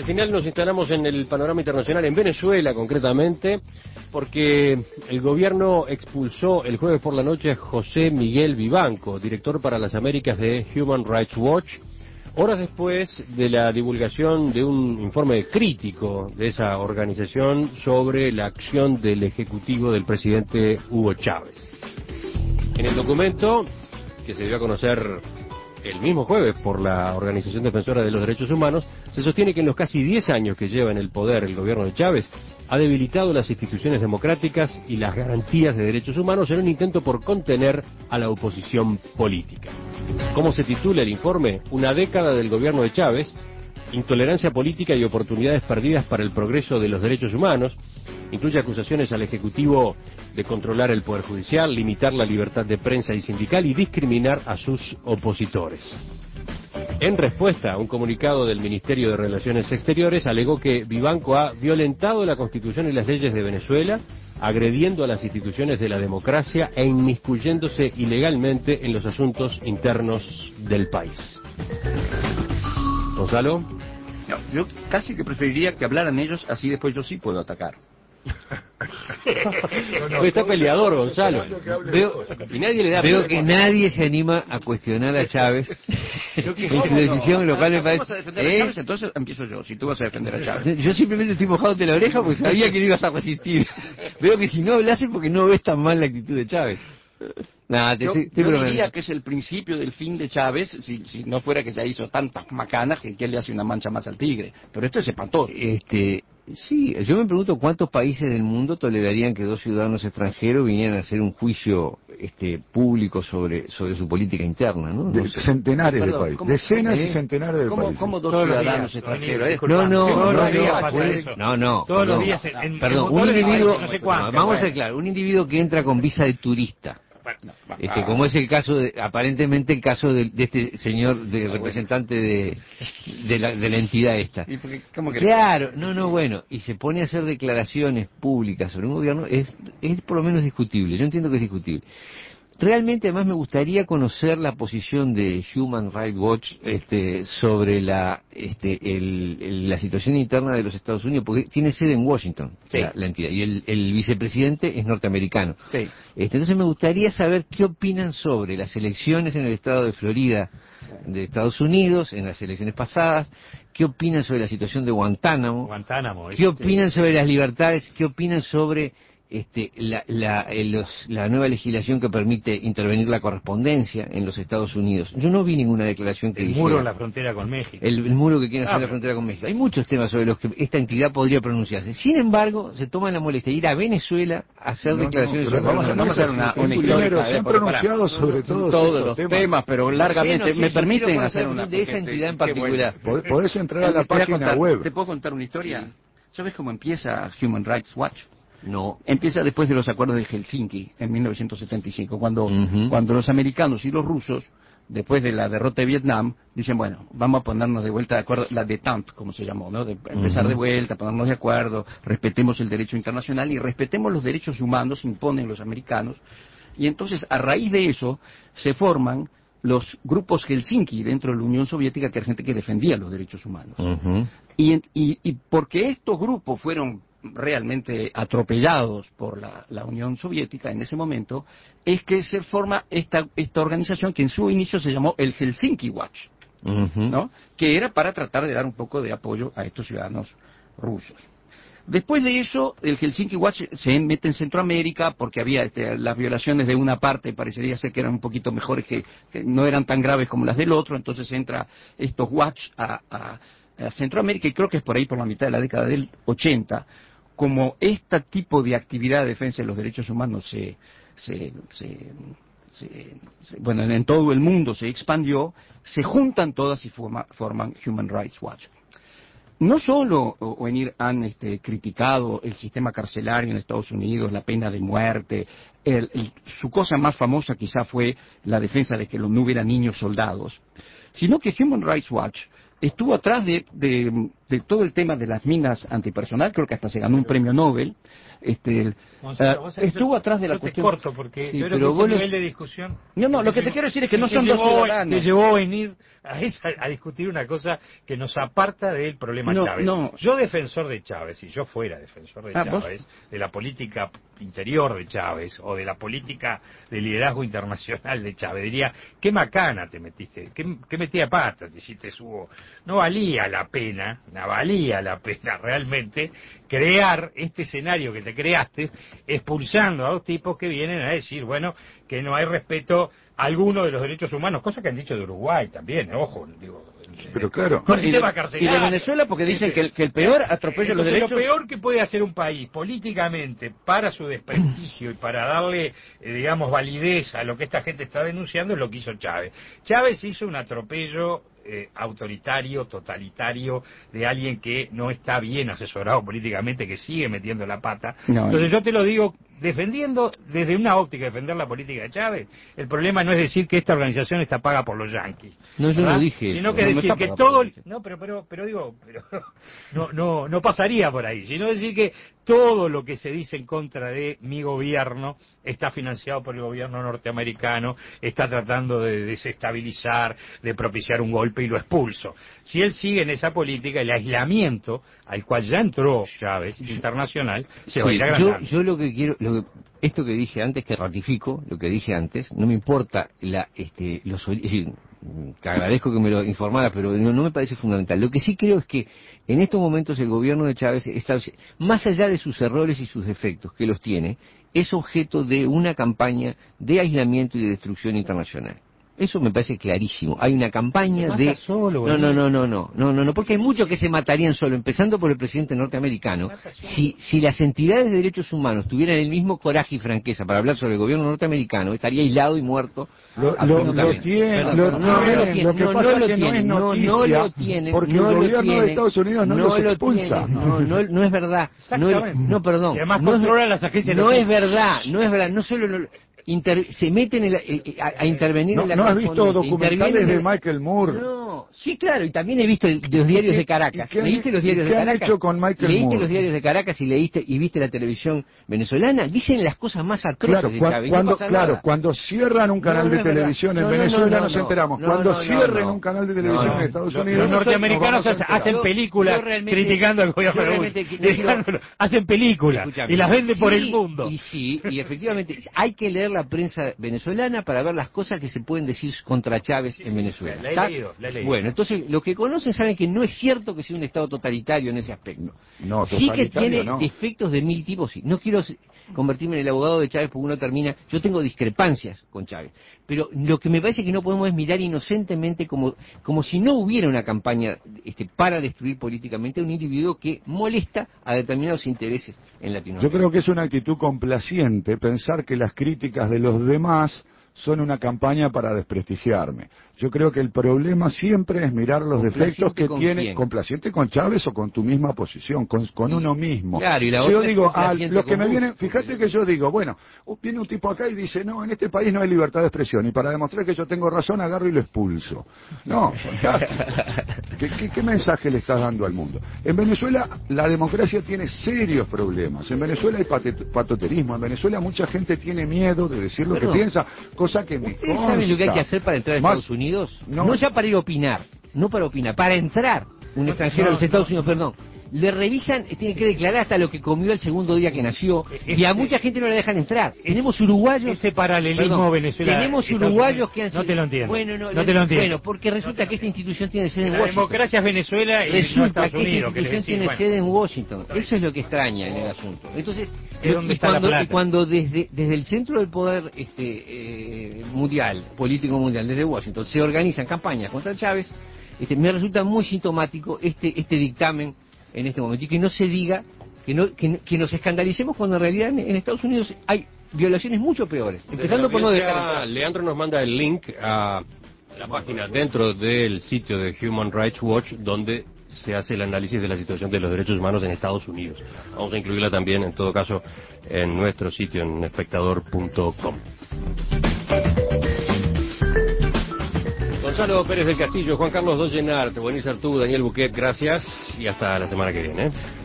Al final nos instalamos en el panorama internacional, en Venezuela concretamente, porque el gobierno expulsó el jueves por la noche a José Miguel Vivanco, director para las Américas de Human Rights Watch, horas después de la divulgación de un informe crítico de esa organización sobre la acción del ejecutivo del presidente Hugo Chávez. En el documento, que se dio a conocer el mismo jueves por la Organización Defensora de los Derechos Humanos, se sostiene que en los casi 10 años que lleva en el poder el gobierno de Chávez, ha debilitado las instituciones democráticas y las garantías de derechos humanos en un intento por contener a la oposición política. ¿Cómo se titula el informe? Una década del gobierno de Chávez, intolerancia política y oportunidades perdidas para el progreso de los derechos humanos. Incluye acusaciones al Ejecutivo de controlar el Poder Judicial, limitar la libertad de prensa y sindical y discriminar a sus opositores. En respuesta, un comunicado del Ministerio de Relaciones Exteriores alegó que Vivanco ha violentado la Constitución y las leyes de Venezuela, agrediendo a las instituciones de la democracia e inmiscuyéndose ilegalmente en los asuntos internos del país. Gonzalo. No, yo casi que preferiría que hablaran ellos, así después yo sí puedo atacar. Está peleador, Gonzalo. Y nadie le da. Veo que nadie se anima a cuestionar a Chávez en su decisión, lo cual me parece. ¿Vamos a defender a Chávez? Entonces empiezo yo, si tú vas a defender a Chávez. Yo simplemente estoy mojándote la oreja porque sabía que no ibas a resistir. Veo que si no hablases porque no ves tan mal la actitud de Chávez. Nah, yo diría que es el principio del fin de Chávez, si no fuera que ya hizo tantas macanas que él le hace una mancha más al tigre. Pero esto es espantoso. Sí, yo me pregunto cuántos países del mundo tolerarían que dos ciudadanos extranjeros vinieran a hacer un juicio público sobre su política interna, ¿no? No sé. Centenares de países, decenas y centenares de países. ¿Cómo dos ciudadanos extranjeros? No. Todos los días. Perdón, un individuo, vamos a ser claros, un individuo que entra con visa de turista. Como es el caso aparentemente el caso de este señor representante de la entidad esta. Claro, bueno, y se pone a hacer declaraciones públicas sobre un gobierno, es por lo menos discutible. Yo entiendo que es discutible. Realmente, además, me gustaría conocer la posición de Human Rights Watch sobre la situación interna de los Estados Unidos, porque tiene sede en Washington, sí, la entidad, y el vicepresidente es norteamericano. Sí. Entonces me gustaría saber qué opinan sobre las elecciones en el estado de Florida de Estados Unidos, en las elecciones pasadas, qué opinan sobre la situación de Guantánamo, qué opinan sobre las libertades, qué opinan sobre la nueva legislación que permite intervenir la correspondencia en los Estados Unidos. Yo no vi ninguna declaración que dijera... El muro en la frontera con México. El muro que quiere hacer en la frontera con México. Hay muchos temas sobre los que esta entidad podría pronunciarse. Sin embargo, se toman la molestia de ir a Venezuela a hacer declaraciones sobre... Vamos a hacer una histórica. Se han pronunciado sobre todos los temas, pero largamente. ¿Me permiten hacer una...? De esa entidad en particular. Podés entrar a la página web. ¿Te puedo contar una historia? ¿Sabes cómo empieza Human Rights Watch? No. Empieza después de los acuerdos de Helsinki, en 1975, cuando los americanos y los rusos, después de la derrota de Vietnam, dicen, bueno, vamos a ponernos de vuelta de acuerdo, la détente, como se llamó, ¿no? De empezar de vuelta, ponernos de acuerdo, respetemos el derecho internacional y respetemos los derechos humanos, imponen los americanos. Y entonces, a raíz de eso, se forman los grupos Helsinki dentro de la Unión Soviética, que era gente que defendía los derechos humanos. Y porque estos grupos fueron realmente atropellados por la Unión Soviética en ese momento, es que se forma esta organización que en su inicio se llamó el Helsinki Watch, ¿no? Que era para tratar de dar un poco de apoyo a estos ciudadanos rusos. Después de eso, el Helsinki Watch se mete en Centroamérica porque había las violaciones de una parte, parecería ser que eran un poquito mejores, que no eran tan graves como las del otro, entonces entra estos Watch a Centroamérica, y creo que es por ahí, por la mitad de la década del 80, como este tipo de actividad de defensa de los derechos humanos bueno, en todo el mundo se expandió, se juntan todas y forman Human Rights Watch. No solo han criticado el sistema carcelario en Estados Unidos, la pena de muerte, su cosa más famosa quizá fue la defensa de que no hubiera niños soldados, sino que Human Rights Watch estuvo atrás de todo el tema de las minas antipersonal, creo que hasta se ganó un premio Nobel. Estuvo atrás de la cuestión. Te corto porque sí, yo creo que ese nivel de discusión. No, lo que te quiero decir es que no son dos ciudadanos. Te llevó a venir a discutir una cosa que nos aparta del problema Chávez. Yo, defensor de Chávez, si yo fuera defensor de Chávez, de la política interior de Chávez o de la política de liderazgo internacional de Chávez, diría: qué macana te metiste, qué metida pata te hiciste, Hugo. No valía la pena realmente crear este escenario que te creaste, expulsando a dos tipos que vienen a decir, bueno, que no hay respeto alguno de los derechos humanos, cosa que han dicho de Uruguay también, ojo, digo. Pero claro. Y de Venezuela porque dicen que el peor atropello los derechos. Lo peor que puede hacer un país políticamente para su desprestigio y para darle, digamos, validez a lo que esta gente está denunciando es lo que hizo Chávez. Chávez hizo un atropello autoritario, totalitario, de alguien que no está bien asesorado políticamente, que sigue metiendo la pata. Entonces yo te lo digo defendiendo, desde una óptica, defender la política de Chávez. El problema no es decir que esta organización está paga por los yanquis. No, yo no dije sino eso. Que decir que todo... No, pero digo, no pasaría por ahí, sino decir que todo lo que se dice en contra de mi gobierno está financiado por el gobierno norteamericano, está tratando de desestabilizar, de propiciar un golpe y lo expulso. Si él sigue en esa política, el aislamiento al cual ya entró Chávez internacional se va a ir agrandando. Yo lo que quiero, esto que dije antes, que ratifico lo que dije antes, no me importa te agradezco que me lo informaras, pero no me parece fundamental. Lo que sí creo es que en estos momentos el gobierno de Chávez está, más allá de sus errores y sus defectos, que los tiene, es objeto de una campaña de aislamiento y de destrucción internacional. Eso me parece clarísimo. Hay una campaña de... No, porque hay muchos que se matarían solo, empezando por el presidente norteamericano. Si las entidades de derechos humanos tuvieran el mismo coraje y franqueza para hablar sobre el gobierno norteamericano, estaría aislado y muerto. Lo tienen. Lo que pasa es que no es noticia, porque el gobierno de Estados Unidos no los expulsa. No es verdad. No, perdón. Además controla las agencias. No es verdad. No solo... se meten a intervenir en la... ¿No has visto documentales de Michael Moore? No, sí, claro, y también he visto los diarios de Caracas. ¿Leíste los diarios de Caracas? ¿Qué han hecho con Michael Moore? ¿Leíste los diarios de Caracas y viste la televisión venezolana? Dicen las cosas más atroces de Chávez. Cuando cierran un canal de televisión en Venezuela nos enteramos. Cuando cierren un canal de televisión en Estados Unidos... Los norteamericanos hacen películas criticando al gobierno de hacen películas y las venden por el mundo. Y efectivamente, hay que leer la prensa venezolana para ver las cosas que se pueden decir contra Chávez en Venezuela. La he leído. Bueno, entonces los que conocen saben que no es cierto que sea un Estado totalitario en ese aspecto. No, sí que tiene defectos de mil tipos, sí. No quiero convertirme en el abogado de Chávez porque uno termina... Yo tengo discrepancias con Chávez, pero lo que me parece que no podemos es mirar inocentemente como si no hubiera una campaña para destruir políticamente a un individuo que molesta a determinados intereses en Latinoamérica. Yo creo que es una actitud complaciente pensar que las críticas de los demás son una campaña para desprestigiarme. Yo creo que el problema siempre es mirar los defectos que tiene. ¿Complaciente con Chávez o con tu misma posición? Con uno mismo. Claro, y la yo digo, lo que me viene, fíjate que yo digo, bueno, viene un tipo acá y dice, no, en este país no hay libertad de expresión, y para demostrar que yo tengo razón, agarro y lo expulso. No, ¿qué mensaje le estás dando al mundo? En Venezuela la democracia tiene serios problemas. En Venezuela hay patoterismo. En Venezuela mucha gente tiene miedo de decir lo que piensa, cosa que me consta. ¿Saben lo que hay que hacer para entrar a Estados Unidos? No ya para ir a opinar, para entrar un extranjero a los Estados Unidos, perdón. Le revisan, tiene que declarar hasta lo que comió el segundo día que nació, y a mucha gente no le dejan entrar. Tenemos uruguayos... Ese paralelismo venezolano. Tenemos uruguayos que han sido... No te lo entiendo. Bueno, no te lo entiendo. Bueno, porque resulta que esta institución tiene sede en Washington. La democracia es Venezuela y resulta no Estados Unidos. Que esta institución tiene sede en Washington. Eso es lo que extraña en el asunto. Entonces, cuando desde el centro del poder mundial, político mundial, desde Washington, se organizan campañas contra Chávez, me resulta muy sintomático este dictamen en este momento, y que no se diga, que nos escandalicemos cuando en realidad en Estados Unidos hay violaciones mucho peores, empezando por no dejar. Leandro nos manda el link a la página dentro del sitio de Human Rights Watch donde se hace el análisis de la situación de los derechos humanos en Estados Unidos. Vamos a incluirla también, en todo caso, en nuestro sitio, en espectador.com. Gonzalo Pérez del Castillo, Juan Carlos Dollenart, Buenísimo Artú, Daniel Buquet, gracias y hasta la semana que viene.